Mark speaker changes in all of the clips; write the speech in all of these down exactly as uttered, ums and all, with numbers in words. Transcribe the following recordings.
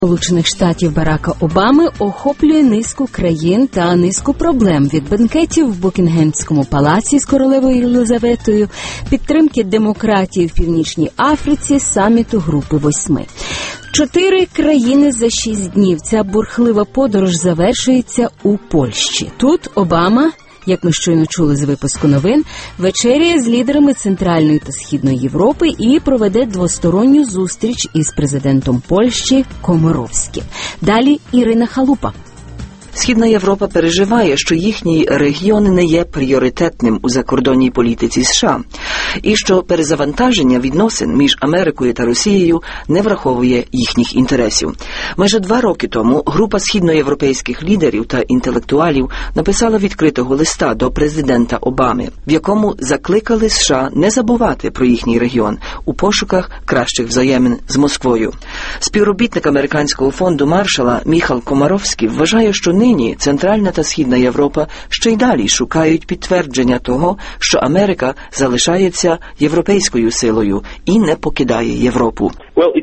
Speaker 1: Сполучених Штатів Барака Обами охоплює низку країн та низку проблем – від бенкетів в Букінгемському палаці з королевою Єлизаветою, підтримки демократії в Північній Африці, саміту Групи восьми. Чотири країни за шість днів. Ця бурхлива подорож завершується у Польщі. Тут Обама, як ми щойно чули з випуску новин, вечеряє з лідерами Центральної та Східної Європи і проведе двосторонню зустріч із президентом Польщі Комаровським. Далі Ірина Халупа.
Speaker 2: Східна Європа переживає, що їхній регіон не є пріоритетним у закордонній політиці США, і що перезавантаження відносин між Америкою та Росією не враховує їхніх інтересів. Майже два роки тому група східноєвропейських лідерів та інтелектуалів написала відкритого листа до президента Обами, в якому закликали США не забувати про їхній регіон у пошуках кращих взаємин з Москвою. Співробітник американського фонду Маршалла Міхал Комаровський вважає, що нині Центральна та Східна Європа ще й далі шукають підтвердження того, що Америка залишається європейською силою і не покидає Європу.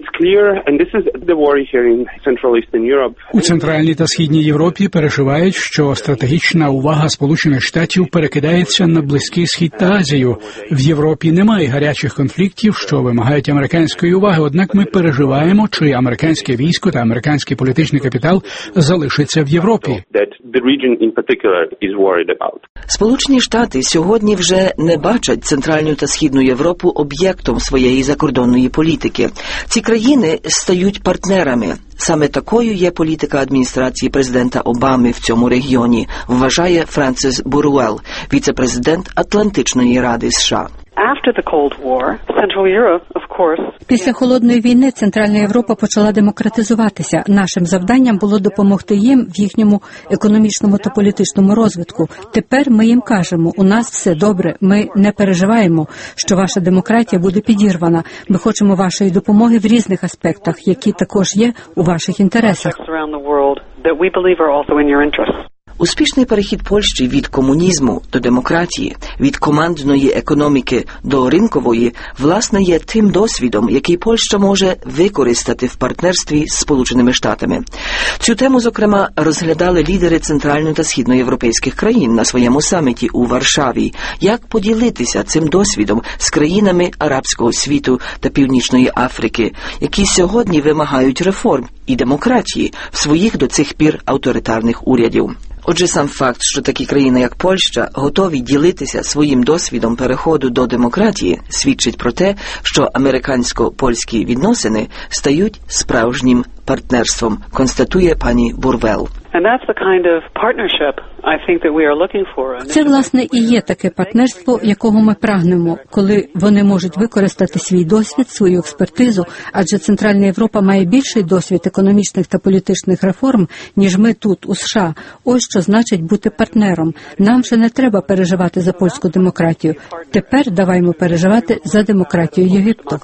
Speaker 3: У Центральній та Східній Європі переживають, що стратегічна увага Сполучених Штатів перекидається на Близький Схід та Азію. В Європі немає гарячих конфліктів, що вимагають американської уваги, однак ми переживаємо, чи американське військо та американський політичний капітал залишиться в Європі.
Speaker 2: Сполучені Штати сьогодні вже не бачать Центральну та Східну Європу об'єктом своєї закордонної політики. Ці країни стають партнерами. Саме такою є політика адміністрації президента Обами в цьому регіоні, вважає Френсіс Буруел, віце-президент Атлантичної ради США.
Speaker 4: Після Холодної війни Центральна Європа почала демократизуватися. Нашим завданням було допомогти їм в їхньому економічному та політичному розвитку. Тепер ми їм кажемо, у нас все добре, ми не переживаємо, що ваша демократія буде підірвана. Ми хочемо вашої допомоги в різних аспектах, які також є у ваших інтересах.
Speaker 2: Успішний перехід Польщі від комунізму до демократії, від командної економіки до ринкової, власне, є тим досвідом, який Польща може використати в партнерстві з Сполученими Штатами. Цю тему, зокрема, розглядали лідери центрально- та східноєвропейських країн на своєму саміті у Варшаві. Як поділитися цим досвідом з країнами арабського світу та Північної Африки, які сьогодні вимагають реформ і демократії в своїх до цих пір авторитарних урядів. Отже, сам факт, що такі країни, як Польща, готові ділитися своїм досвідом переходу до демократії, свідчить про те, що американсько-польські відносини стають справжнім партнерством, констатує пані Бурвел.
Speaker 4: Це, власне, і є таке партнерство, якого ми прагнемо, коли вони можуть використати свій досвід, свою експертизу, адже Центральна Європа має більший досвід економічних та політичних реформ, ніж ми тут, у США. Ось що значить бути партнером. Нам вже не треба переживати за польську демократію. Тепер даваймо переживати за демократію Єгипту.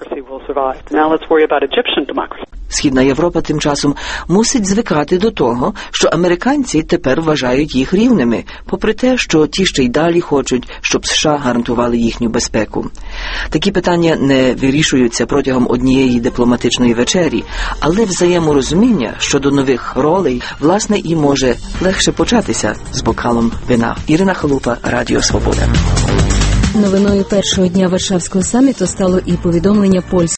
Speaker 2: Східна Європа тим часом мусить звикати до того, що американці тепер вважають їх рівними, попри те, що ті ще й далі хочуть, щоб США гарантували їхню безпеку. Такі питання не вирішуються протягом однієї дипломатичної вечері, але взаєморозуміння щодо нових ролей, власне, і може легше початися з бокалом вина. Ірина Халупа, Радіо Свобода.
Speaker 1: Новиною першого дня Варшавського саміту стало і повідомлення польського